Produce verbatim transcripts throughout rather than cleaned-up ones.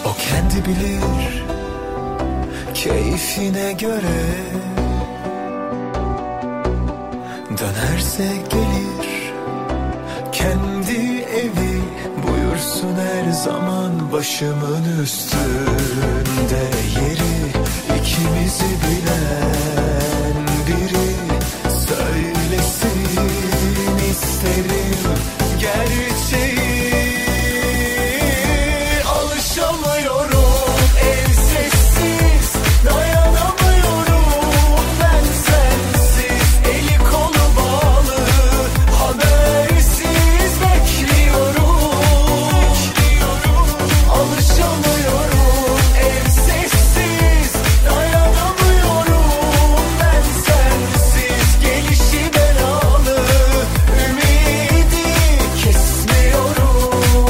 O kendi bilir keyfine göre, dönerse gelir kendi evi, buyursun her zaman başımın üstünde yeri. İkimizi bilen biri söylesin isterim gerçeği. Alışamıyorum ev sessiz, dayanamıyorum ben sensiz. Eli kolu bağlı, habersiz bekliyorum. Alışamıyorum ev sessiz, dayanamıyorum ben sensiz. Gelişi belalı, ümidi kesmiyorum.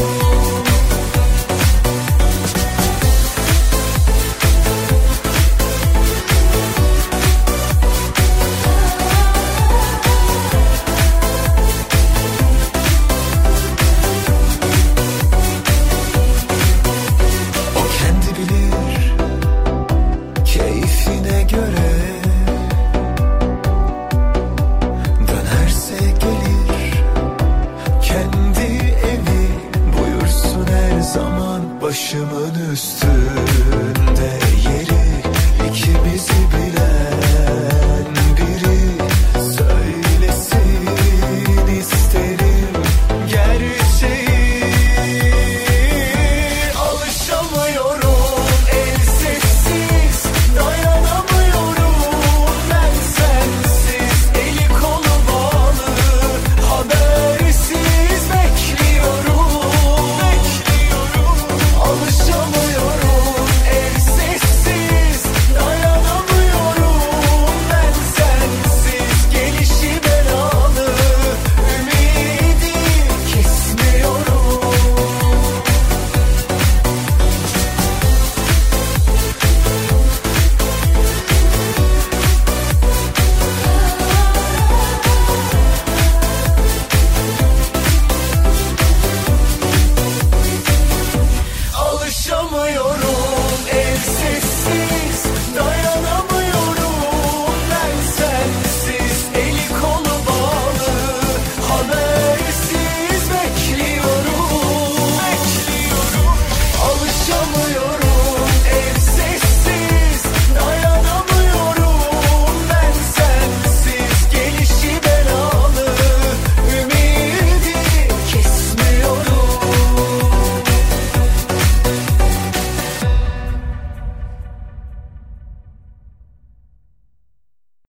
O kendi bilir keyfine göre, dönerse gelir kendi evi, buyursun her zaman başımın üstünde yeri. İkimizi bilen biri söylesin isterim gerçeği. Alışamıyorum ev sessiz, dayanamıyorum ben sensiz. Eli kolu bağlı, habersiz bekliyorum. Alışamıyorum ev sessiz, dayanamıyorum ben sensiz. Gelişi belalı, ümidi kesmiyorum. Alışamıyorum